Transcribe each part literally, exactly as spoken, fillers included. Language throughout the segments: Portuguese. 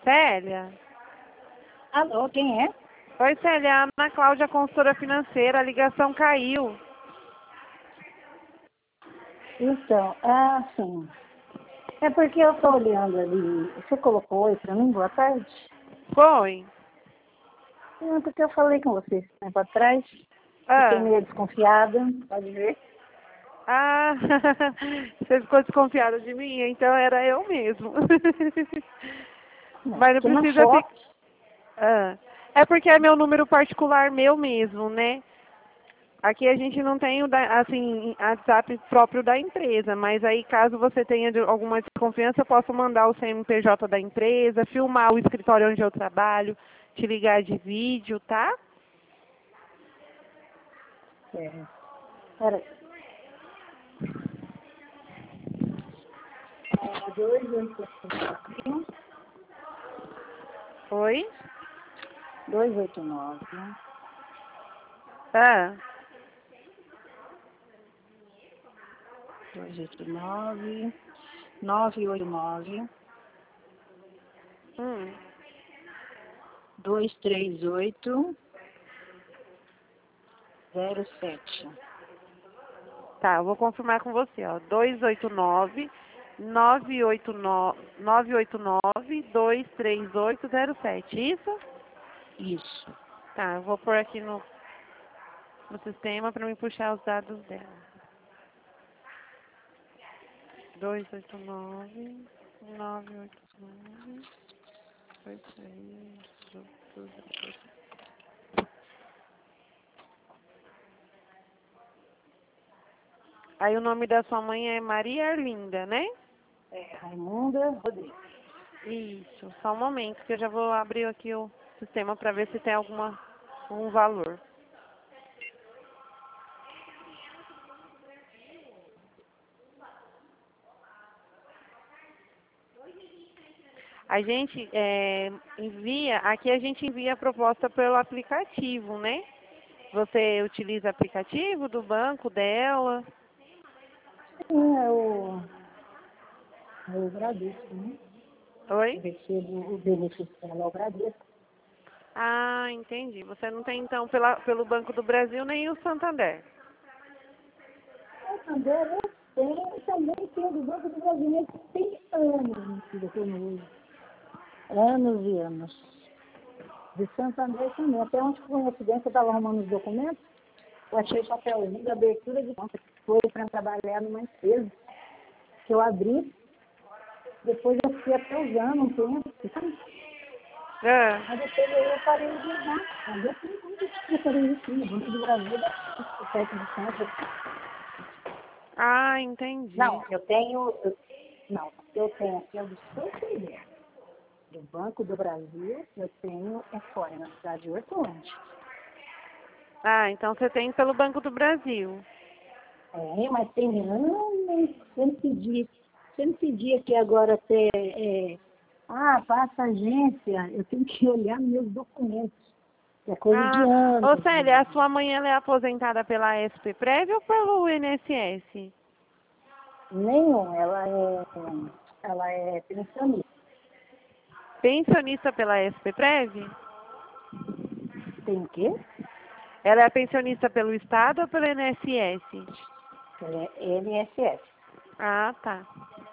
Célia? Alô, quem é? Oi, Célia, Ana Cláudia, consultora financeira, a ligação caiu. Então, ah, sim. É porque eu estou olhando ali. Você colocou oi para mim? Boa tarde? Foi? Não, porque eu falei com você esse tempo atrás. Fiquei Ah, meio desconfiada, pode ver. ah você ficou desconfiada de mim, então era eu mesmo. Não, Mas não porque na precisa ficar... foto. Ah, é porque é meu número particular meu mesmo, né? Aqui a gente não tem o da, assim, WhatsApp próprio da empresa, mas aí caso você tenha de- alguma desconfiança, eu posso mandar o C N P J da empresa, filmar o escritório onde eu trabalho, te ligar de vídeo, tá? É, peraí. É, dois, oito, nove, Oi? dois, oito, nove, Ah, dois, oito, nove, nove, oito, nove, hum. dois, três, oito, zero, sete. Tá, eu vou confirmar com você, ó. dois oito nove, nove oito nove, nove oito nove, dois três oito zero sete, isso? Isso. Tá, eu vou pôr aqui no, no sistema para me puxar os dados dela. dois oito nove, nove oito nove, dois três oito zero sete. Aí o nome da sua mãe é Maria Arlinda, né? É, Raimunda Rodrigues. Isso, só um momento que eu já vou abrir aqui o sistema para ver se tem alguma um valor. A gente é, envia, aqui a gente envia a proposta pelo aplicativo, né? Você utiliza aplicativo do banco dela? Sim, é o, é o Bradesco, né? Oi? Eu recebo o benefício dela ao Bradesco. Ah, entendi. Você não tem então pela, pelo Banco do Brasil nem o Santander. Eu também, eu tenho, também tenho do Banco do Brasil, mas tem anos, minha filha, que eu não uso. Anos e anos. De Santander também. Até ontem, por coincidência, eu estava arrumando os documentos, eu achei o papelzinho da abertura de conta, que foi para trabalhar numa empresa, que eu abri, depois eu fiquei até usando um tempo, sabe? Ah, Mas depois aí eu parei de usar. Mas eu tenho muito que fazer isso, no Banco do Brasil, da perto de centro. ah, entendi. Não, eu tenho, eu, não, eu tenho aqui, eu do Santander, do Banco do Brasil, eu tenho, é fora, na cidade de Hortolândia. Ah, então você tem pelo Banco do Brasil. É, mas tem anos, você me pedir, você me pedir aqui agora ter, é, ah, passa a agência, eu tenho que olhar meus documentos, que é coisa de Ah, anos. ô Célia, a sua mãe ela é aposentada pela S P Prev ou pelo I N S S? Nenhum, ela é, ela é pensionista. Pensionista pela S P Prev? Tem o quê? Ela é pensionista pelo Estado ou pelo I N S S? Ela é N S S. Ah, tá.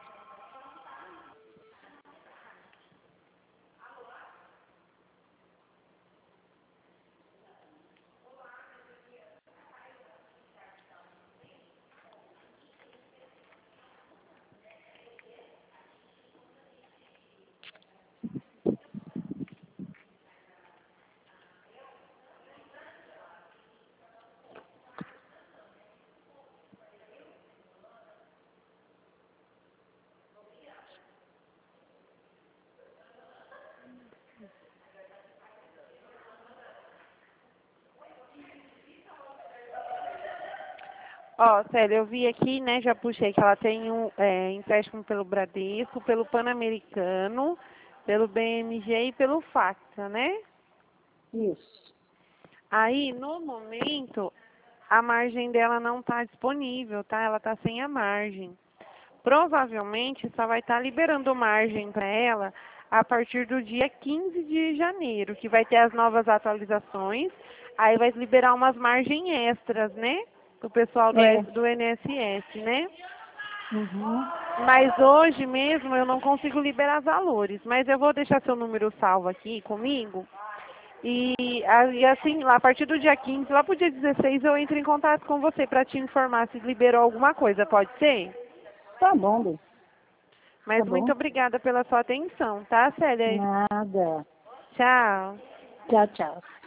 Ó, Célia, eu vi aqui, né, já puxei que ela tem um é, empréstimo pelo Bradesco, pelo Pan-Americano, pelo B M G e pelo Facta, né? Isso. Aí, no momento, a margem dela não está disponível, tá? Ela está sem a margem. Provavelmente só vai estar liberando margem para ela a partir do dia quinze de janeiro, que vai ter as novas atualizações, aí vai liberar umas margens extras, né? Para o pessoal do, É. do I N S S, né? Uhum. Mas hoje mesmo eu não consigo liberar valores, mas eu vou deixar seu número salvo aqui comigo. E, e assim, lá, a partir do dia quinze, lá para o dia dezesseis, eu entro em contato com você para te informar se liberou alguma coisa, pode ser? Tá bom, Lu. Mas Tá muito bom. obrigada pela sua atenção, tá, Célia? Nada. Tchau. Tchau, tchau.